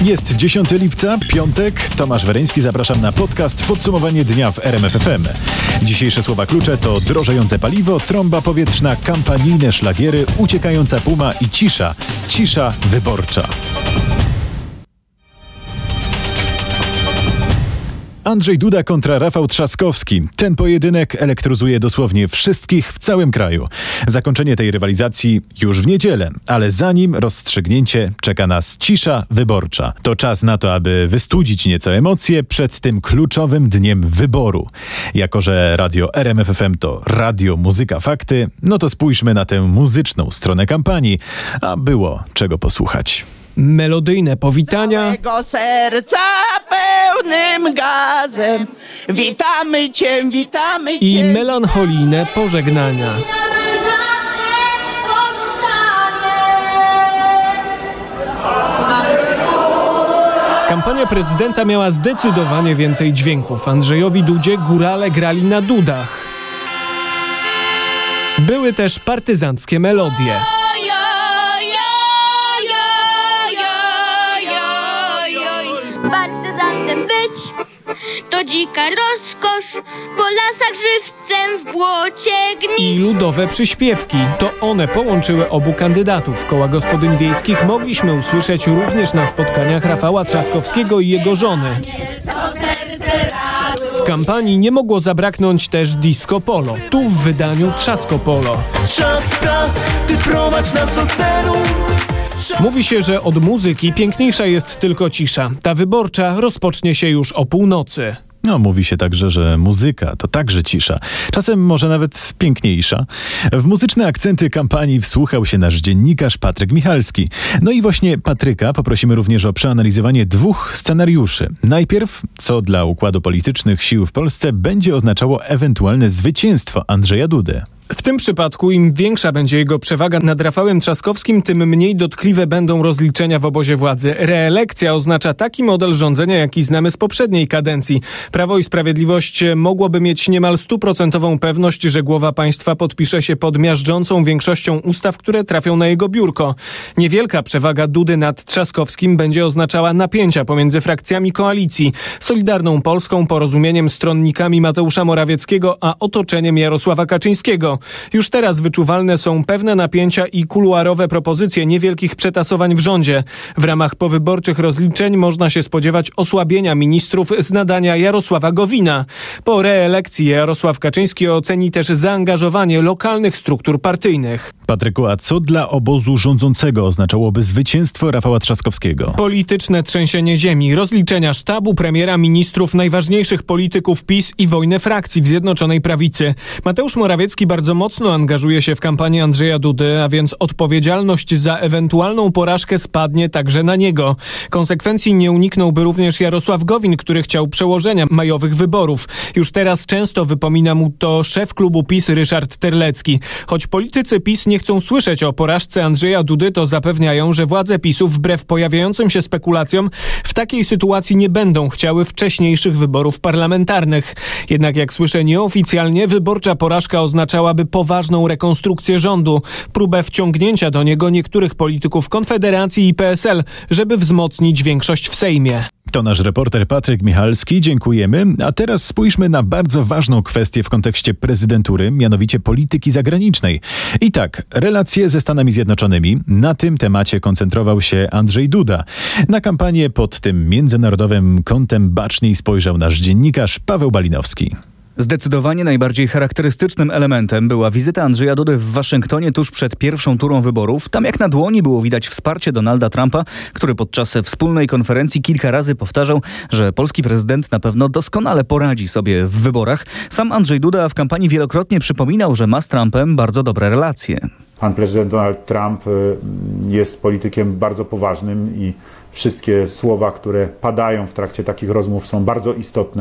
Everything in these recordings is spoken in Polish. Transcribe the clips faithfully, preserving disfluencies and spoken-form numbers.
Jest dziesiątego lipca, piątek. Tomasz Weryński, zapraszam na podcast Podsumowanie dnia w R M F F M. Dzisiejsze słowa klucze to drożejące paliwo, trąba powietrzna, kampanijne szlagiery, uciekająca puma i cisza. Cisza wyborcza. Andrzej Duda kontra Rafał Trzaskowski. Ten pojedynek elektryzuje dosłownie wszystkich w całym kraju. Zakończenie tej rywalizacji już w niedzielę, ale zanim rozstrzygnięcie czeka nas cisza wyborcza. To czas na to, aby wystudzić nieco emocje przed tym kluczowym dniem wyboru. Jako że radio R M F F M to radio, muzyka, fakty, no to spójrzmy na tę muzyczną stronę kampanii, a było czego posłuchać. Melodyjne powitania Całego serca pełnym gazem witamy Cię, witamy Cię. i melancholijne pożegnania. Kampania prezydenta miała zdecydowanie więcej dźwięków. Andrzejowi Dudzie górale grali na dudach. Były też partyzanckie melodie. Partyzantem być to dzika rozkosz, po lasach żywcem w błocie I gnić. ludowe przyśpiewki. To one połączyły obu kandydatów. Koła gospodyń wiejskich mogliśmy usłyszeć również na spotkaniach Rafała Trzaskowskiego i jego żony. W kampanii nie mogło zabraknąć też disco polo. Tu w wydaniu Trzasko Polo. Trzask, prask, ty prowadź nas do celu. Mówi się, że od muzyki piękniejsza jest tylko cisza. Ta wyborcza rozpocznie się już o północy. No, mówi się także, że muzyka to także cisza. Czasem może nawet piękniejsza. W muzyczne akcenty kampanii wsłuchał się nasz dziennikarz Patryk Michalski. No i właśnie Patryka poprosimy również o przeanalizowanie dwóch scenariuszy. Najpierw, co dla układu politycznych sił w Polsce będzie oznaczało ewentualne zwycięstwo Andrzeja Dudy. W tym przypadku im większa będzie jego przewaga nad Rafałem Trzaskowskim, tym mniej dotkliwe będą rozliczenia w obozie władzy. Reelekcja oznacza taki model rządzenia, jaki znamy z poprzedniej kadencji. Prawo i Sprawiedliwość mogłoby mieć niemal stuprocentową pewność, że głowa państwa podpisze się pod miażdżącą większością ustaw, które trafią na jego biurko. Niewielka przewaga Dudy nad Trzaskowskim będzie oznaczała napięcia pomiędzy frakcjami koalicji. Solidarną Polską, Porozumieniem, stronnikami Mateusza Morawieckiego, a otoczeniem Jarosława Kaczyńskiego. Już teraz wyczuwalne są pewne napięcia i kuluarowe propozycje niewielkich przetasowań w rządzie. W ramach powyborczych rozliczeń można się spodziewać osłabienia ministrów z nadania Jarosława Gowina. Po reelekcji Jarosław Kaczyński oceni też zaangażowanie lokalnych struktur partyjnych. Patryku, a co dla obozu rządzącego oznaczałoby zwycięstwo Rafała Trzaskowskiego? Polityczne trzęsienie ziemi, rozliczenia sztabu, premiera, ministrów, najważniejszych polityków PiS i wojnę frakcji w Zjednoczonej Prawicy. Mateusz Morawiecki bardzo mocno angażuje się w kampanię Andrzeja Dudy, a więc odpowiedzialność za ewentualną porażkę spadnie także na niego. Konsekwencji nie uniknąłby również Jarosław Gowin, który chciał przełożenia majowych wyborów. Już teraz często wypomina mu to szef klubu PiS Ryszard Terlecki. Choć politycy PiS nie chcą słyszeć o porażce Andrzeja Dudy, to zapewniają, że władze PiSu wbrew pojawiającym się spekulacjom w takiej sytuacji nie będą chciały wcześniejszych wyborów parlamentarnych. Jednak jak słyszę nieoficjalnie, wyborcza porażka oznaczałaby poważną rekonstrukcję rządu, próbę wciągnięcia do niego niektórych polityków Konfederacji i P S L, żeby wzmocnić większość w Sejmie. To nasz reporter Patryk Michalski, dziękujemy. A teraz spójrzmy na bardzo ważną kwestię w kontekście prezydentury, mianowicie polityki zagranicznej. I tak, relacje ze Stanami Zjednoczonymi. Na tym temacie koncentrował się Andrzej Duda. Na kampanię pod tym międzynarodowym kątem baczniej spojrzał nasz dziennikarz Paweł Balinowski. Zdecydowanie najbardziej charakterystycznym elementem była wizyta Andrzeja Dudy w Waszyngtonie tuż przed pierwszą turą wyborów. Tam jak na dłoni było widać wsparcie Donalda Trumpa, który podczas wspólnej konferencji kilka razy powtarzał, że polski prezydent na pewno doskonale poradzi sobie w wyborach. Sam Andrzej Duda w kampanii wielokrotnie przypominał, że ma z Trumpem bardzo dobre relacje. Pan prezydent Donald Trump jest politykiem bardzo poważnym i wszystkie słowa, które padają w trakcie takich rozmów, są bardzo istotne.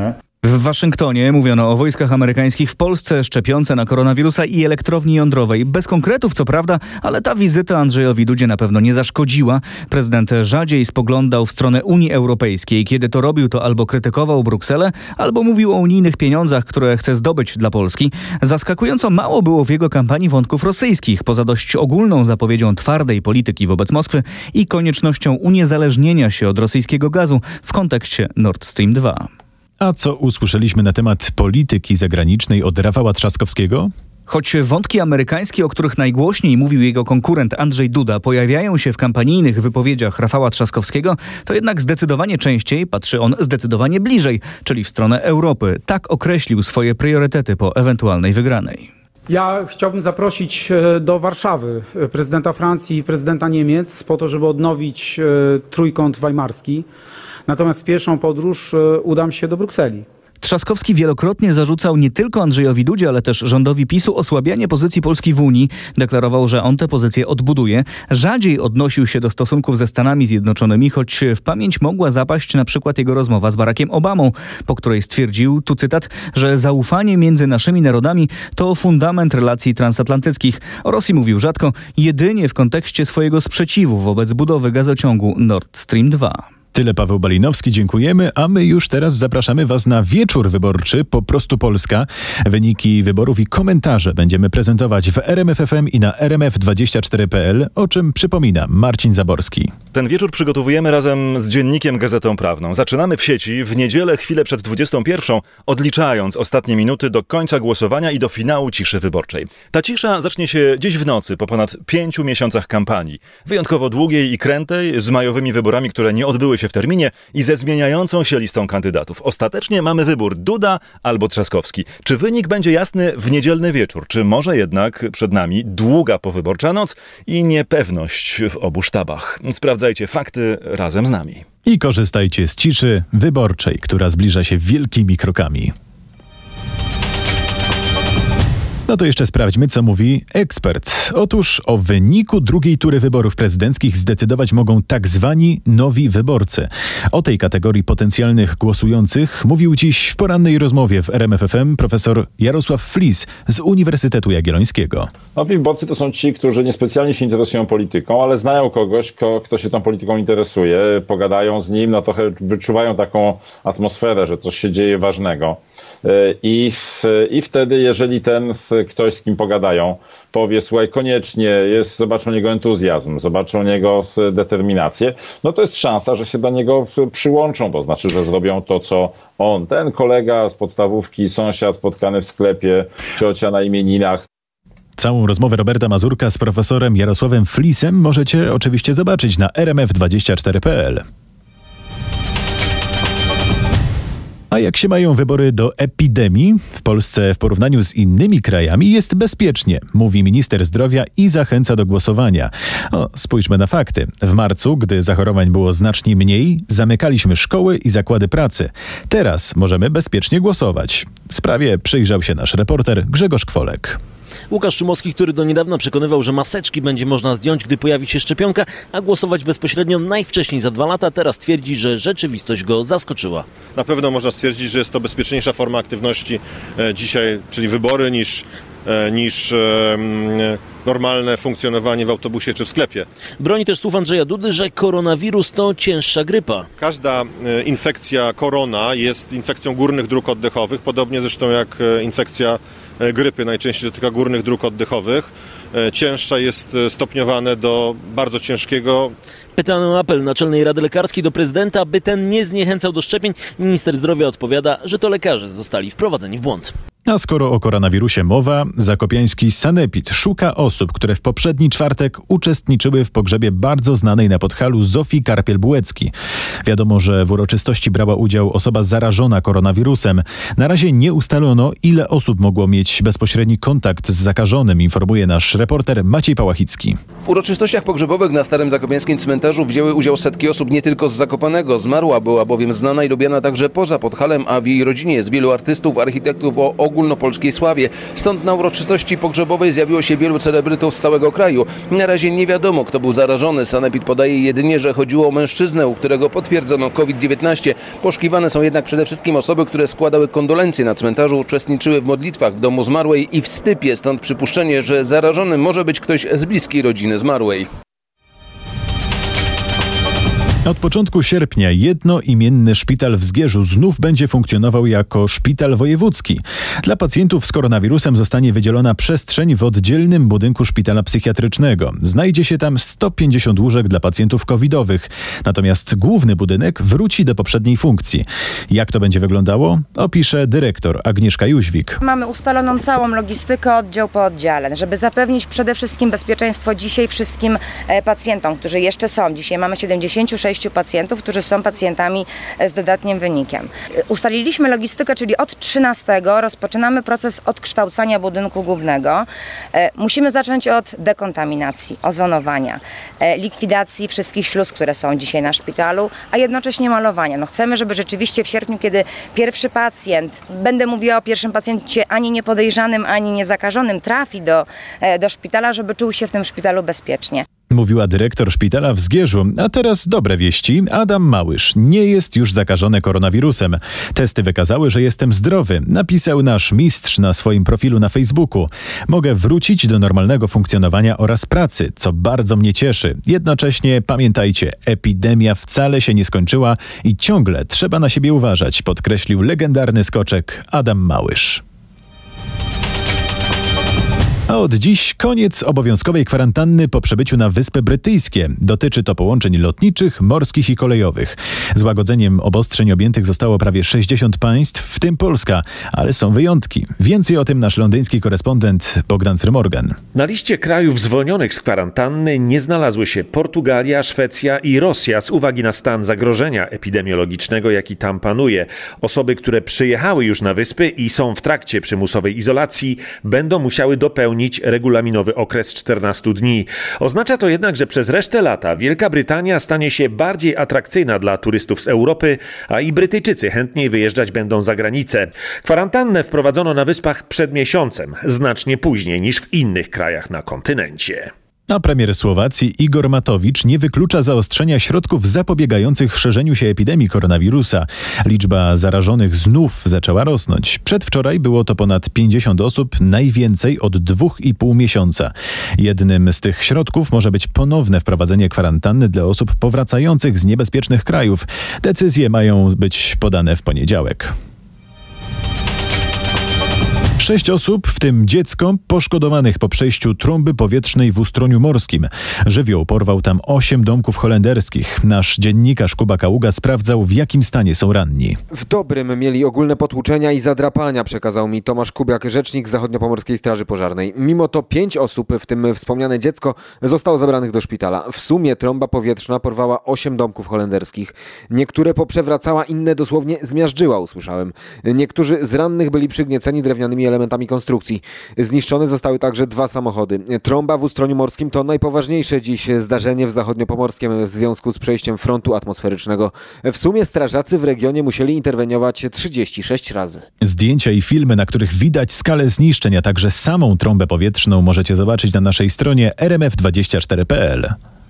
W Waszyngtonie mówiono o wojskach amerykańskich w Polsce, szczepionce na koronawirusa i elektrowni jądrowej. Bez konkretów, co prawda, ale ta wizyta Andrzejowi Dudzie na pewno nie zaszkodziła. Prezydent rzadziej spoglądał w stronę Unii Europejskiej. Kiedy to robił, to albo krytykował Brukselę, albo mówił o unijnych pieniądzach, które chce zdobyć dla Polski. Zaskakująco mało było w jego kampanii wątków rosyjskich, poza dość ogólną zapowiedzią twardej polityki wobec Moskwy i koniecznością uniezależnienia się od rosyjskiego gazu w kontekście Nord Stream dwa. A co usłyszeliśmy na temat polityki zagranicznej od Rafała Trzaskowskiego? Choć wątki amerykańskie, o których najgłośniej mówił jego konkurent Andrzej Duda, pojawiają się w kampanijnych wypowiedziach Rafała Trzaskowskiego, to jednak zdecydowanie częściej patrzy on zdecydowanie bliżej, czyli w stronę Europy. Tak określił swoje priorytety po ewentualnej wygranej. Ja chciałbym zaprosić do Warszawy prezydenta Francji i prezydenta Niemiec po to, żeby odnowić trójkąt weimarski. Natomiast w pierwszą podróż udam się do Brukseli. Trzaskowski wielokrotnie zarzucał nie tylko Andrzejowi Dudzie, ale też rządowi PiSu osłabianie pozycji Polski w Unii. Deklarował, że on tę pozycję odbuduje. Rzadziej odnosił się do stosunków ze Stanami Zjednoczonymi, choć w pamięć mogła zapaść na przykład jego rozmowa z Barackiem Obamą, po której stwierdził, tu cytat, że zaufanie między naszymi narodami to fundament relacji transatlantyckich. O Rosji mówił rzadko, jedynie w kontekście swojego sprzeciwu wobec budowy gazociągu Nord Stream dwa. Tyle Paweł Balinowski, dziękujemy, a my już teraz zapraszamy Was na wieczór wyborczy Po prostu Polska. Wyniki wyborów i komentarze będziemy prezentować w R M F F M i na R M F dwadzieścia cztery kropka P L, o czym przypomina Marcin Zaborski. Ten wieczór przygotowujemy razem z Dziennikiem Gazetą Prawną. Zaczynamy w sieci w niedzielę, chwilę przed dwudziestą pierwszą, odliczając ostatnie minuty do końca głosowania i do finału ciszy wyborczej. Ta cisza zacznie się dziś w nocy, po ponad pięciu miesiącach kampanii. Wyjątkowo długiej i krętej, z majowymi wyborami, które nie odbyły się w terminie i ze zmieniającą się listą kandydatów. Ostatecznie mamy wybór Duda albo Trzaskowski. Czy wynik będzie jasny w niedzielny wieczór? Czy może jednak przed nami długa powyborcza noc i niepewność w obu sztabach? Sprawdzajcie fakty razem z nami. I korzystajcie z ciszy wyborczej, która zbliża się wielkimi krokami. No to jeszcze sprawdźmy, co mówi ekspert. Otóż o wyniku drugiej tury wyborów prezydenckich zdecydować mogą tak zwani nowi wyborcy. O tej kategorii potencjalnych głosujących mówił dziś w porannej rozmowie w R M F F M profesor Jarosław Flis z Uniwersytetu Jagiellońskiego. Nowi wyborcy to są ci, którzy niespecjalnie się interesują polityką, ale znają kogoś, kto, kto się tą polityką interesuje, pogadają z nim, no trochę wyczuwają taką atmosferę, że coś się dzieje ważnego. I, I wtedy, jeżeli ten ktoś, z kim pogadają, powie, słuchaj, koniecznie jest, zobaczą u niego entuzjazm, zobaczą u niego determinację, no to jest szansa, że się do niego przyłączą, to znaczy, że zrobią to, co on, ten kolega z podstawówki, sąsiad spotkany w sklepie, ciocia na imieninach. Całą rozmowę Roberta Mazurka z profesorem Jarosławem Flisem możecie oczywiście zobaczyć na R M F dwadzieścia cztery kropka P L. A jak się mają wybory do epidemii? W Polsce w porównaniu z innymi krajami jest bezpiecznie, mówi minister zdrowia i zachęca do głosowania. O, spójrzmy na fakty. W marcu, gdy zachorowań było znacznie mniej, zamykaliśmy szkoły i zakłady pracy. Teraz możemy bezpiecznie głosować. Sprawie przyjrzał się nasz reporter Grzegorz Kwolek. Łukasz Szumowski, który do niedawna przekonywał, że maseczki będzie można zdjąć, gdy pojawi się szczepionka, a głosować bezpośrednio najwcześniej za dwa lata, teraz twierdzi, że rzeczywistość go zaskoczyła. Na pewno można stwierdzić, że jest to bezpieczniejsza forma aktywności e, dzisiaj, czyli wybory, niż, e, niż e, normalne funkcjonowanie w autobusie czy w sklepie. Broni też słów Andrzeja Dudy, że koronawirus to cięższa grypa. Każda e, infekcja korona jest infekcją górnych dróg oddechowych, podobnie zresztą jak e, infekcja grypy najczęściej dotyka górnych dróg oddechowych. Cięższa jest stopniowane do bardzo ciężkiego. Pytany o apel Naczelnej Rady Lekarskiej do prezydenta, by ten nie zniechęcał do szczepień, minister zdrowia odpowiada, że to lekarze zostali wprowadzeni w błąd. A skoro o koronawirusie mowa, zakopiański Sanepid szuka osób, które w poprzedni czwartek uczestniczyły w pogrzebie bardzo znanej na Podhalu Zofii Karpiel-Bułecki. Wiadomo, że w uroczystości brała udział osoba zarażona koronawirusem. Na razie nie ustalono, ile osób mogło mieć bezpośredni kontakt z zakażonym, informuje nasz reporter Maciej Pałachicki. W uroczystościach pogrzebowych na Starym Zakopiańskim cmentarzu wzięły udział setki osób nie tylko z Zakopanego. Zmarła była bowiem znana i lubiana także poza Podhalem, a w jej rodzinie jest wielu artystów, architektów o ogólnopolskiej sławie. Stąd na uroczystości pogrzebowej zjawiło się wielu celebrytów z całego kraju. Na razie nie wiadomo, kto był zarażony. Sanepid podaje jedynie, że chodziło o mężczyznę, u którego potwierdzono COVID dziewiętnaście. Poszukiwane są jednak przede wszystkim osoby, które składały kondolencje na cmentarzu, uczestniczyły w modlitwach w domu zmarłej i w stypie. Stąd przypuszczenie, że zarażony może być ktoś z bliskiej rodziny zmarłej. Od początku sierpnia jednoimienny szpital w Zgierzu znów będzie funkcjonował jako szpital wojewódzki. Dla pacjentów z koronawirusem zostanie wydzielona przestrzeń w oddzielnym budynku szpitala psychiatrycznego. Znajdzie się tam sto pięćdziesiąt łóżek dla pacjentów covidowych. Natomiast główny budynek wróci do poprzedniej funkcji. Jak to będzie wyglądało? Opisze dyrektor Agnieszka Jóźwik. Mamy ustaloną całą logistykę oddział po oddziale, żeby zapewnić przede wszystkim bezpieczeństwo dzisiaj wszystkim pacjentom, którzy jeszcze są. Dzisiaj mamy siedemdziesiąt sześć pacjentów, którzy są pacjentami z dodatnim wynikiem. Ustaliliśmy logistykę, czyli od trzynastego rozpoczynamy proces odkształcania budynku głównego. Musimy zacząć od dekontaminacji, ozonowania, likwidacji wszystkich śluz, które są dzisiaj na szpitalu, a jednocześnie malowania. No chcemy, żeby rzeczywiście w sierpniu, kiedy pierwszy pacjent, będę mówiła o pierwszym pacjencie ani niepodejrzanym, ani niezakażonym, trafi do, do szpitala, żeby czuł się w tym szpitalu bezpiecznie. Mówiła dyrektor szpitala w Zgierzu. A teraz dobre wieści. Adam Małysz nie jest już zakażony koronawirusem. Testy wykazały, że jestem zdrowy, napisał nasz mistrz na swoim profilu na Facebooku. Mogę wrócić do normalnego funkcjonowania oraz pracy, co bardzo mnie cieszy. Jednocześnie pamiętajcie, epidemia wcale się nie skończyła i ciągle trzeba na siebie uważać, podkreślił legendarny skoczek Adam Małysz. A od dziś koniec obowiązkowej kwarantanny po przybyciu na Wyspy Brytyjskie. Dotyczy to połączeń lotniczych, morskich i kolejowych. Złagodzeniem obostrzeń objętych zostało prawie sześćdziesiąt państw, w tym Polska, ale są wyjątki. Więcej o tym nasz londyński korespondent Bogdan Frymorgan. Na liście krajów zwolnionych z kwarantanny nie znalazły się Portugalia, Szwecja i Rosja z uwagi na stan zagrożenia epidemiologicznego, jaki tam panuje. Osoby, które przyjechały już na wyspy i są w trakcie przymusowej izolacji, będą musiały dopełnić regulaminowy okres czternastu dni. Oznacza to jednak, że przez resztę lata Wielka Brytania stanie się bardziej atrakcyjna dla turystów z Europy, a i Brytyjczycy chętniej wyjeżdżać będą za granicę. Kwarantannę wprowadzono na wyspach przed miesiącem, znacznie później niż w innych krajach na kontynencie. A premier Słowacji Igor Matowicz nie wyklucza zaostrzenia środków zapobiegających szerzeniu się epidemii koronawirusa. Liczba zarażonych znów zaczęła rosnąć. Przedwczoraj było to ponad pięćdziesiąt osób, najwięcej od dwóch i pół miesiąca. Jednym z tych środków może być ponowne wprowadzenie kwarantanny dla osób powracających z niebezpiecznych krajów. Decyzje mają być podane w poniedziałek. Sześć osób, w tym dziecko, poszkodowanych po przejściu trąby powietrznej w Ustroniu Morskim. Żywioł porwał tam osiem domków holenderskich. Nasz dziennikarz Kuba Kaługa sprawdzał, w jakim stanie są ranni. W dobrym mieli ogólne potłuczenia i zadrapania, przekazał mi Tomasz Kubiak, rzecznik Zachodniopomorskiej Straży Pożarnej. Mimo to pięć osób, w tym wspomniane dziecko, zostało zabranych do szpitala. W sumie trąba powietrzna porwała osiem domków holenderskich. Niektóre poprzewracała, inne dosłownie zmiażdżyła, usłyszałem. Niektórzy z rannych byli przygnieceni drewnianymi elementami konstrukcji. Zniszczone zostały także dwa samochody. Trąba w Ustroniu Morskim to najpoważniejsze dziś zdarzenie w Zachodniopomorskiem w związku z przejściem frontu atmosferycznego. W sumie strażacy w regionie musieli interweniować trzydzieści sześć razy. Zdjęcia i filmy, na których widać skalę zniszczeń, a także samą trąbę powietrzną możecie zobaczyć na naszej stronie r m f dwadzieścia cztery kropka p l.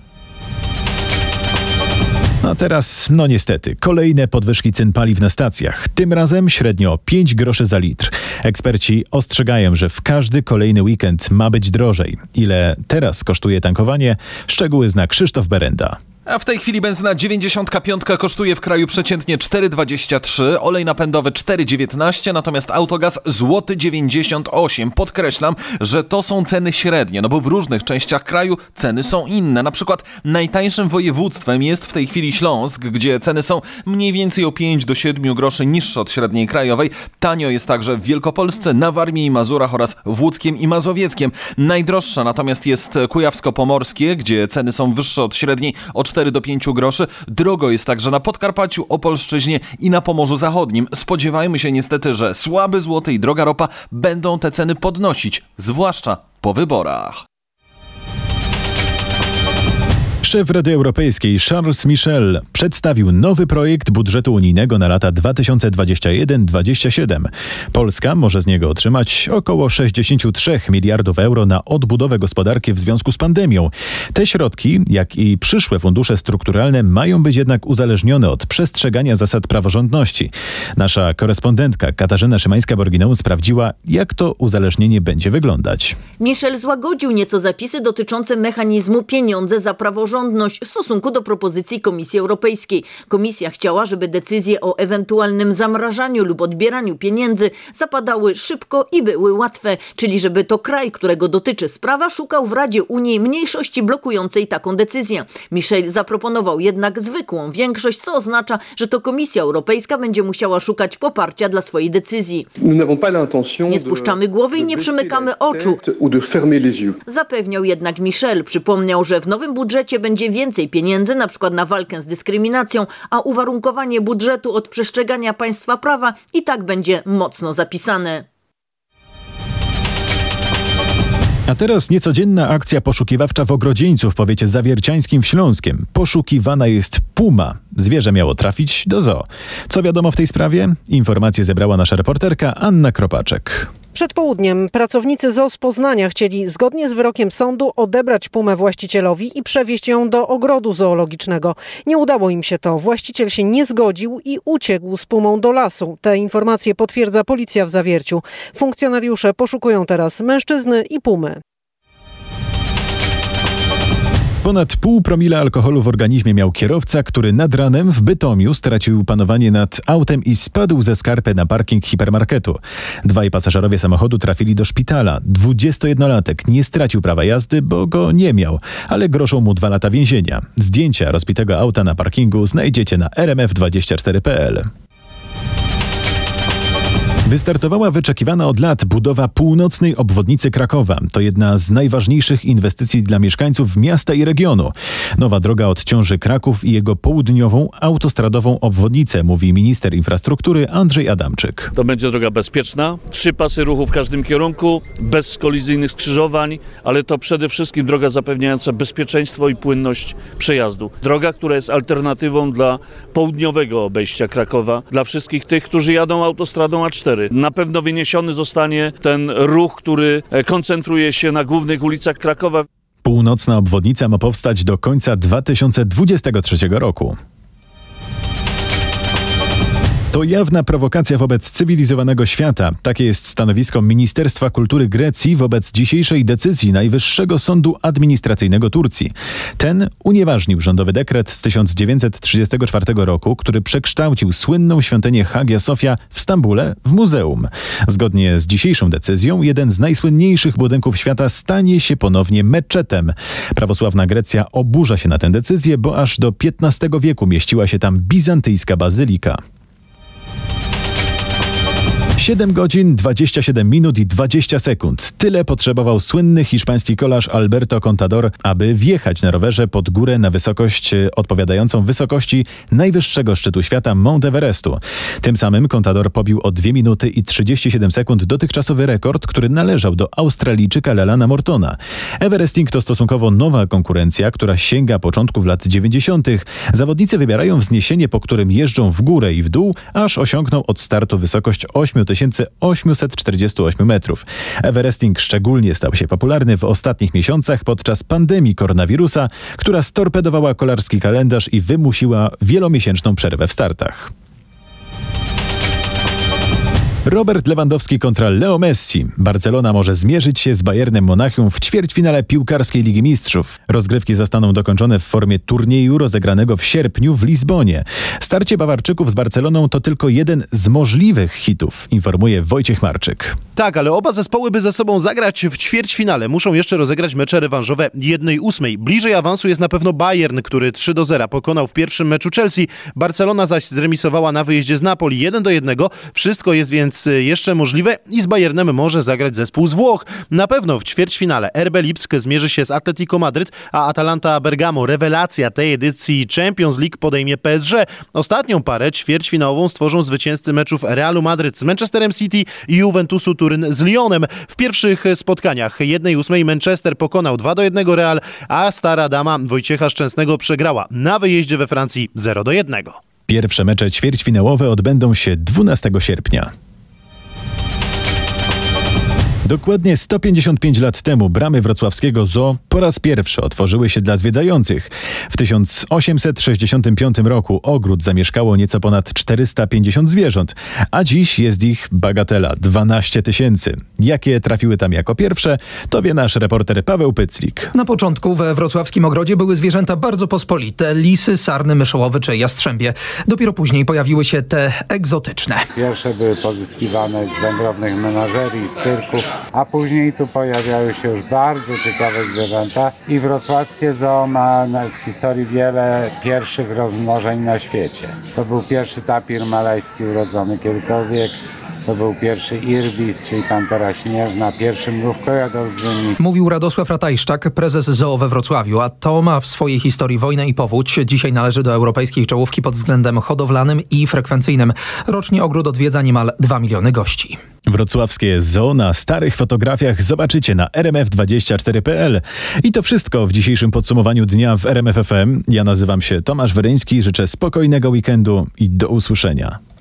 A teraz, no niestety, kolejne podwyżki cen paliw na stacjach. Tym razem średnio pięć groszy za litr. Eksperci ostrzegają, że w każdy kolejny weekend ma być drożej. Ile teraz kosztuje tankowanie? Szczegóły zna Krzysztof Berenda. A w tej chwili benzyna dziewięćdziesiąt pięć kosztuje w kraju przeciętnie cztery dwadzieścia trzy, olej napędowy cztery dziewiętnaście, natomiast autogaz złoty dziewięćdziesiąt osiem. Podkreślam, że to są ceny średnie, no bo w różnych częściach kraju ceny są inne. Na przykład najtańszym województwem jest w tej chwili Śląsk, gdzie ceny są mniej więcej o pięć do siedmiu groszy niższe od średniej krajowej. Tanio jest także w Wielkopolsce, na Warmii i Mazurach oraz w Łódzkiem i Mazowieckiem. Najdroższa natomiast jest Kujawsko-Pomorskie, gdzie ceny są wyższe od średniej o cztery do pięciu groszy. Drogo jest także na Podkarpaciu, Opolszczyźnie i na Pomorzu Zachodnim. Spodziewajmy się niestety, że słaby złoty i droga ropa będą te ceny podnosić, zwłaszcza po wyborach. Szef Rady Europejskiej Charles Michel przedstawił nowy projekt budżetu unijnego na lata dwa tysiące dwudziesty pierwszy do dwudziestego siódmego. Polska może z niego otrzymać około sześćdziesiąt trzy miliardów euro na odbudowę gospodarki w związku z pandemią. Te środki, jak i przyszłe fundusze strukturalne, mają być jednak uzależnione od przestrzegania zasad praworządności. Nasza korespondentka Katarzyna Szymańska-Borgineau sprawdziła, jak to uzależnienie będzie wyglądać. Michel złagodził nieco zapisy dotyczące mechanizmu pieniądze za praworządność w stosunku do propozycji Komisji Europejskiej. Komisja chciała, żeby decyzje o ewentualnym zamrażaniu lub odbieraniu pieniędzy zapadały szybko i były łatwe, czyli żeby to kraj, którego dotyczy sprawa, szukał w Radzie Unii mniejszości blokującej taką decyzję. Michel zaproponował jednak zwykłą większość, co oznacza, że to Komisja Europejska będzie musiała szukać poparcia dla swojej decyzji. Nie spuszczamy głowy i nie przymykamy oczu, zapewniał jednak Michel. Przypomniał, że w nowym budżecie będzie więcej pieniędzy, na przykład na walkę z dyskryminacją, a uwarunkowanie budżetu od przestrzegania państwa prawa i tak będzie mocno zapisane. A teraz niecodzienna akcja poszukiwawcza w Ogrodzieńcu w powiecie zawierciańskim w Śląskiem. Poszukiwana jest puma. Zwierzę miało trafić do zoo. Co wiadomo w tej sprawie? Informacje zebrała nasza reporterka Anna Kropaczek. Przed południem pracownicy zoo z Poznania chcieli zgodnie z wyrokiem sądu odebrać pumę właścicielowi i przewieźć ją do ogrodu zoologicznego. Nie udało im się to. Właściciel się nie zgodził i uciekł z pumą do lasu. Te informacje potwierdza policja w Zawierciu. Funkcjonariusze poszukują teraz mężczyzny i pumy. Ponad pół promila alkoholu w organizmie miał kierowca, który nad ranem w Bytomiu stracił panowanie nad autem i spadł ze skarpy na parking hipermarketu. Dwaj pasażerowie samochodu trafili do szpitala. dwudziestojednolatek nie stracił prawa jazdy, bo go nie miał, ale grożą mu dwa lata więzienia. Zdjęcia rozbitego auta na parkingu znajdziecie na r m f dwadzieścia cztery kropka p l. Wystartowała wyczekiwana od lat budowa północnej obwodnicy Krakowa. To jedna z najważniejszych inwestycji dla mieszkańców miasta i regionu. Nowa droga odciąży Kraków i jego południową autostradową obwodnicę, mówi minister infrastruktury Andrzej Adamczyk. To będzie droga bezpieczna, trzy pasy ruchu w każdym kierunku, bez kolizyjnych skrzyżowań, ale to przede wszystkim droga zapewniająca bezpieczeństwo i płynność przejazdu. Droga, która jest alternatywą dla południowego obejścia Krakowa, dla wszystkich tych, którzy jadą autostradą A cztery. Na pewno wyniesiony zostanie ten ruch, który koncentruje się na głównych ulicach Krakowa. Północna obwodnica ma powstać do końca dwa tysiące dwudziestego trzeciego roku. To jawna prowokacja wobec cywilizowanego świata. Takie jest stanowisko Ministerstwa Kultury Grecji wobec dzisiejszej decyzji Najwyższego Sądu Administracyjnego Turcji. Ten unieważnił rządowy dekret z tysiąc dziewięćset trzydziestego czwartego roku, który przekształcił słynną świątynię Hagia Sofia w Stambule w muzeum. Zgodnie z dzisiejszą decyzją jeden z najsłynniejszych budynków świata stanie się ponownie meczetem. Prawosławna Grecja oburza się na tę decyzję, bo aż do piętnastego wieku mieściła się tam bizantyjska bazylika. siedem godzin, dwadzieścia siedem minut i dwadzieścia sekund. Tyle potrzebował słynny hiszpański kolarz Alberto Contador, aby wjechać na rowerze pod górę na wysokość odpowiadającą wysokości najwyższego szczytu świata Mount Everestu. Tym samym Contador pobił o dwie minuty i trzydzieści siedem sekund dotychczasowy rekord, który należał do Australijczyka Lelana Mortona. Everesting to stosunkowo nowa konkurencja, która sięga początków lat dziewięćdziesiątych. Zawodnicy wybierają wzniesienie, po którym jeżdżą w górę i w dół, aż osiągną od startu wysokość osiem tysięcy osiemset czterdzieści osiem metrów. Everesting szczególnie stał się popularny w ostatnich miesiącach podczas pandemii koronawirusa, która storpedowała kolarski kalendarz i wymusiła wielomiesięczną przerwę w startach. Robert Lewandowski kontra Leo Messi. Barcelona może zmierzyć się z Bayernem Monachium w ćwierćfinale piłkarskiej Ligi Mistrzów. Rozgrywki zostaną dokończone w formie turnieju rozegranego w sierpniu w Lizbonie. Starcie Bawarczyków z Barceloną to tylko jeden z możliwych hitów, informuje Wojciech Marczyk. Tak, ale oba zespoły, by ze sobą zagrać w ćwierćfinale, muszą jeszcze rozegrać mecze rewanżowe jednej ósmej. Bliżej awansu jest na pewno Bayern, który trzy do zera pokonał w pierwszym meczu Chelsea. Barcelona zaś zremisowała na wyjeździe z Napoli jeden do jednego. Wszystko jest więc więc jeszcze możliwe i z Bayernem może zagrać zespół z Włoch. Na pewno w ćwierćfinale R B Lipsk zmierzy się z Atletico Madryt, a Atalanta Bergamo, rewelacja tej edycji Champions League, podejmie P S G. Ostatnią parę ćwierćfinałową stworzą zwycięzcy meczów Realu Madryt z Manchesterem City i Juventusu Turyn z Lyonem. W pierwszych spotkaniach jednej ósmej Manchester pokonał dwa do jednego Real, a stara dama Wojciecha Szczęsnego przegrała na wyjeździe we Francji zero do jednego. Pierwsze mecze ćwierćfinałowe odbędą się dwunastego sierpnia. Dokładnie sto pięćdziesiąt pięć lat temu bramy wrocławskiego zoo po raz pierwszy otworzyły się dla zwiedzających. W tysiąc osiemset sześćdziesiątym piątym roku ogród zamieszkało nieco ponad czterysta pięćdziesiąt zwierząt, a dziś jest ich bagatela dwanaście tysięcy. Jakie trafiły tam jako pierwsze, to wie nasz reporter Paweł Pyclik. Na początku we wrocławskim ogrodzie były zwierzęta bardzo pospolite: lisy, sarny, myszołowy czy jastrzębie. Dopiero później pojawiły się te egzotyczne. Pierwsze były pozyskiwane z wędrownych menażerii, z cyrków, a później tu pojawiały się już bardzo ciekawe zwierzęta i wrocławskie zoo ma w historii wiele pierwszych rozmnożeń na świecie. To był pierwszy tapir malajski urodzony kilkowiek. To był pierwszy irbis, czyli pantera śnieżna, pierwszy mrówkojad olbrzymi. Mówił Radosław Ratajszczak, prezes zoo we Wrocławiu, a to ma w swojej historii wojnę i powódź. Dzisiaj należy do europejskiej czołówki pod względem hodowlanym i frekwencyjnym. Rocznie ogród odwiedza niemal dwa miliony gości. Wrocławskie zoo na starych fotografiach zobaczycie na r m f dwadzieścia cztery kropka p l. I to wszystko w dzisiejszym podsumowaniu dnia w R M F F M. Ja nazywam się Tomasz Weryński, życzę spokojnego weekendu i do usłyszenia.